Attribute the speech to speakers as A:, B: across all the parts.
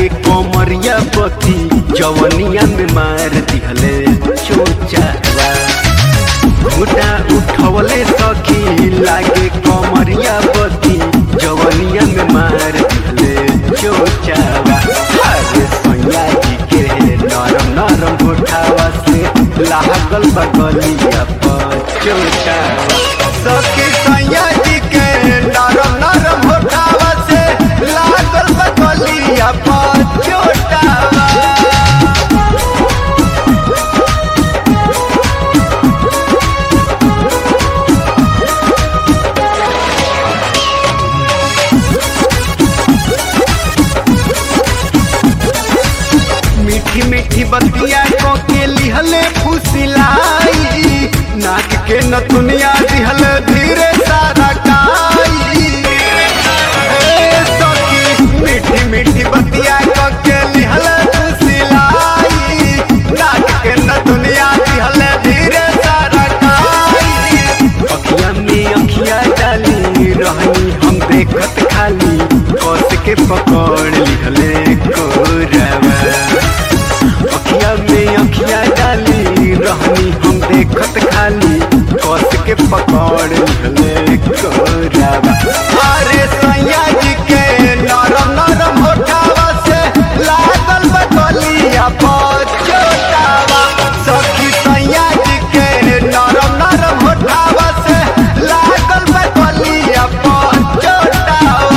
A: लागे कोमरिया पति जवनिया में मार दिहले चोचावा घुटा उठवले सखी लागे कोमरिया पति जवनिया में मार दिहले चोचावा अरे सैया जी के नरम नरम उठावा से लागल बगलिया पर चोचावा सखी सैया जी के नरम नरम उठावा से लागल बगलिया पर चोटावा मीठी मीठी बतिया को के लिहले फुसिलाई नाक के नथुनिया दिहल धीरे सारा काई सखी मीठी मीठी बतिया को के लिहल फुसिलाई नाक के नथुनिया दिहल धीरे सारा काई अखिया में अखिया डाली रहनी हम देखत खाली कस के पकड़ लिहले कोरवा अखिया में अखिया डाली रहनी हम देखत खाली कस के पकड़ ले कोरावा अरे सैया जी के नरम नरम होठावा से लागल बगलिया पर चोटावा सखी सैया जी के नरम नरम होठावा से लागल बगलिया पर चोटावा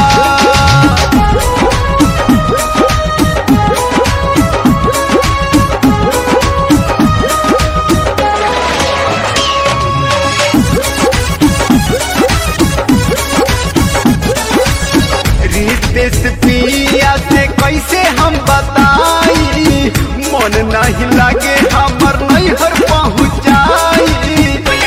A: रितेश पिया से कैसे हम बताई मन नहीं लागे हमर नैहर पहुँचाई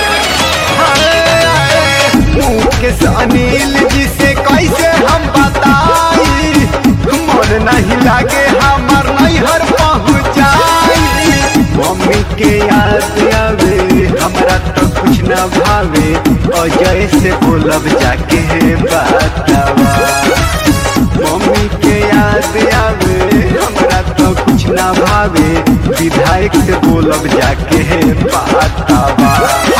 A: मुकेश अनिल जी से कैसे हम बताई मन नहीं लागे हमर नैहर पहुँचाई मम्मी के याद आवे हमरा तो कुछ न भावे अजय से बोलब जाके बतावा मम्मी के याद आवे हमरा तो कुछ ना भावे विधायक से बोलब जाके बतावा